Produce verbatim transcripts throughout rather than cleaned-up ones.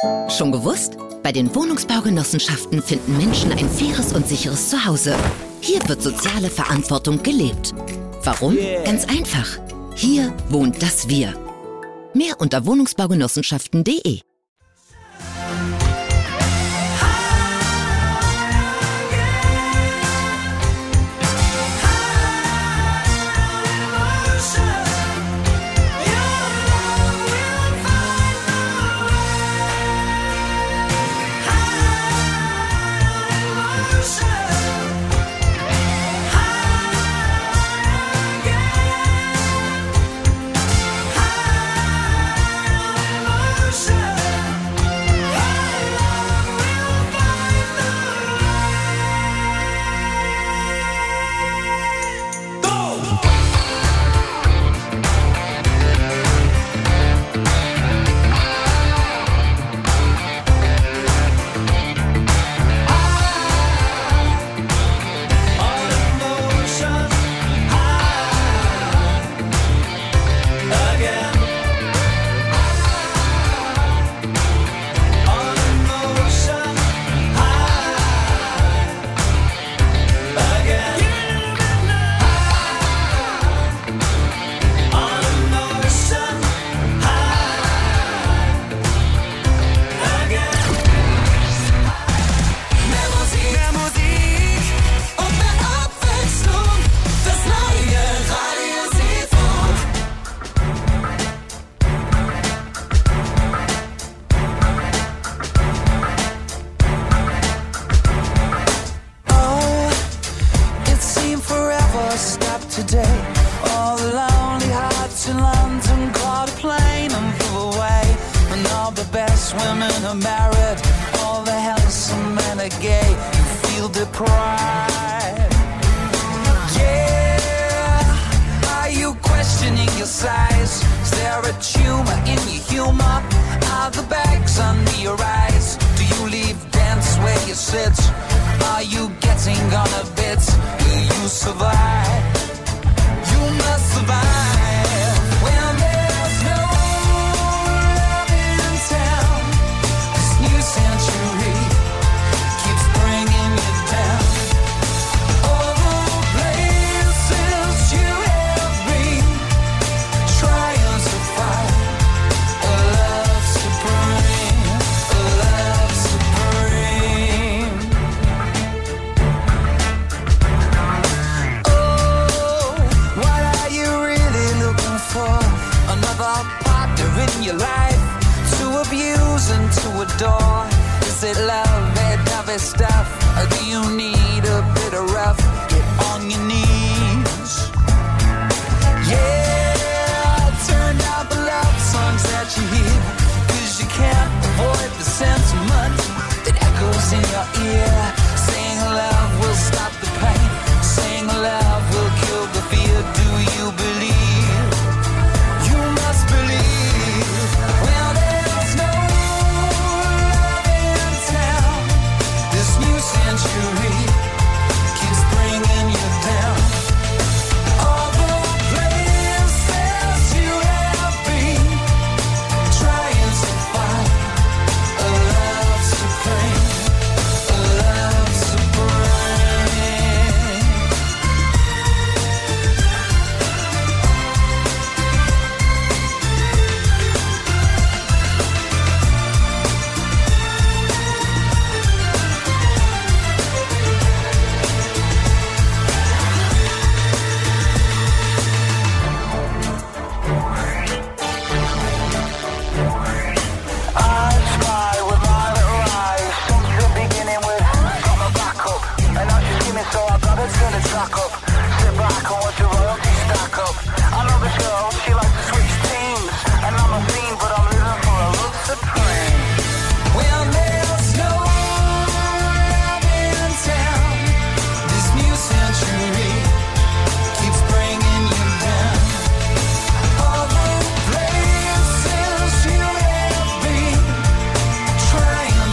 Schon gewusst? Bei den Wohnungsbaugenossenschaften finden Menschen ein faires und sicheres Zuhause. Hier wird soziale Verantwortung gelebt. Warum? Ganz einfach. Hier wohnt das Wir. Mehr unter wohnungsbaugenossenschaften punkt de.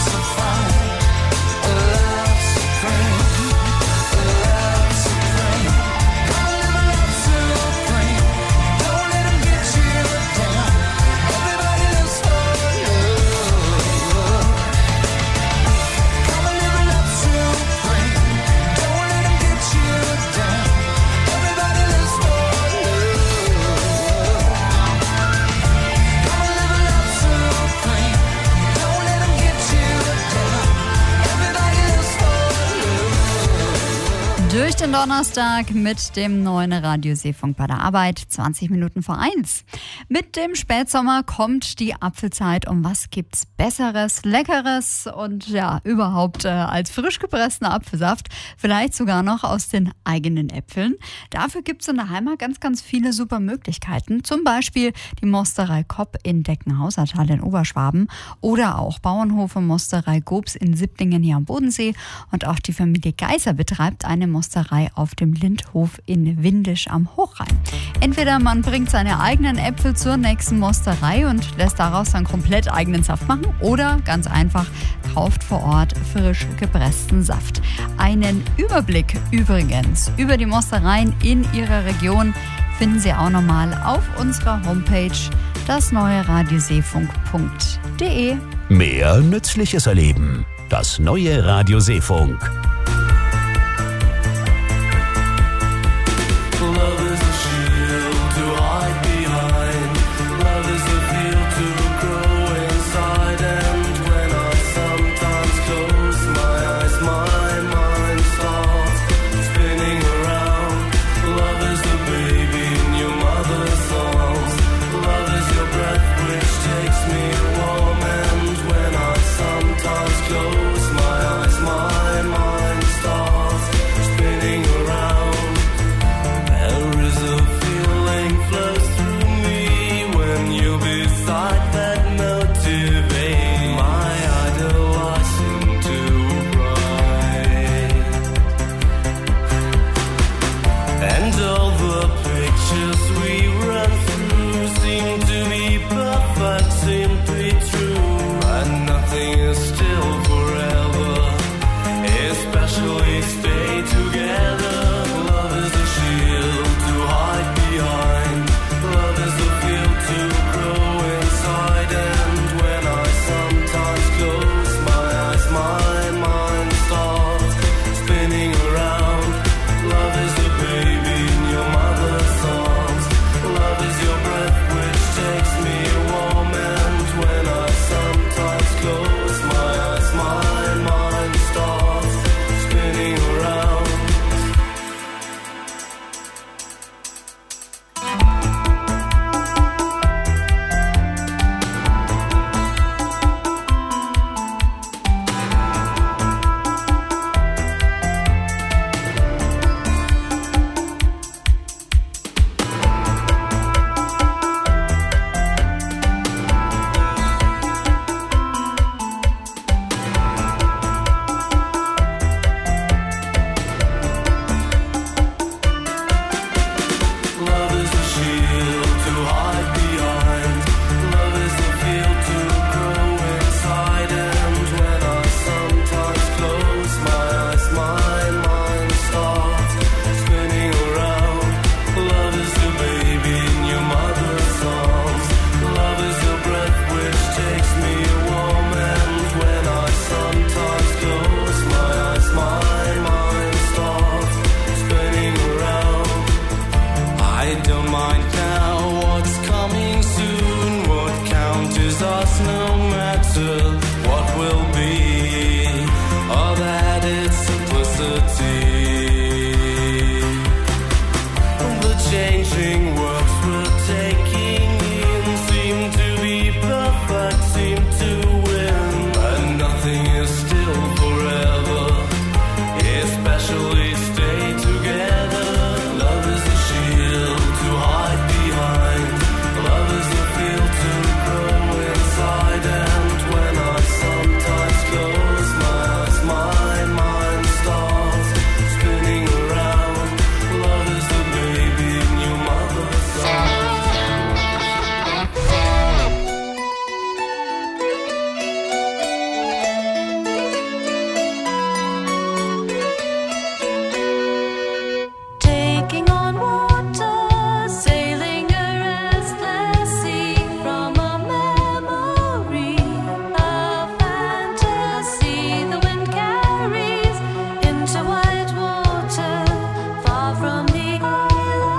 Supreme, love supreme. den Donnerstag mit dem neuen Radio Seefunk bei der Arbeit, zwanzig Minuten vor eins. Mit dem Spätsommer kommt die Apfelzeit und was gibt's Besseres, Leckeres und ja, überhaupt äh, als frisch gepresster Apfelsaft, vielleicht sogar noch aus den eigenen Äpfeln. Dafür gibt's in der Heimat ganz, ganz viele super Möglichkeiten, zum Beispiel die Mosterei Kopp in Deckenhausertal in Oberschwaben oder auch Bauernhof und Mosterei Gobs in Sibblingen hier am Bodensee und auch die Familie Geiser betreibt eine Mosterei auf dem Lindhof in Windisch am Hochrhein. Entweder man bringt seine eigenen Äpfel zur nächsten Mosterei und lässt daraus dann komplett eigenen Saft machen oder ganz einfach kauft vor Ort frisch gepressten Saft. Einen Überblick übrigens über die Mostereien in Ihrer Region finden Sie auch nochmal auf unserer Homepage das neue radioseefunk punkt de. Mehr Nützliches erleben. Das neue Radio Seefunk.